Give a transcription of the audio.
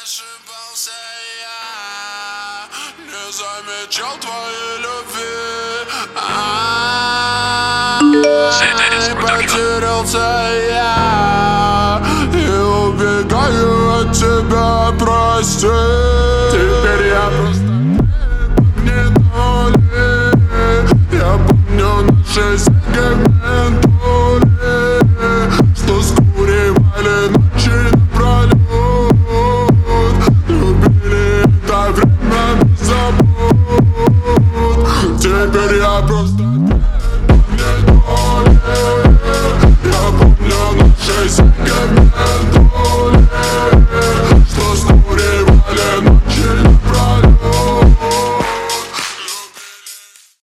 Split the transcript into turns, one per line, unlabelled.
ошибался я, не замечал твоей любви. Потерялся я и убегаю от тебя, прости. Теперь я просто не доли. Я помню наши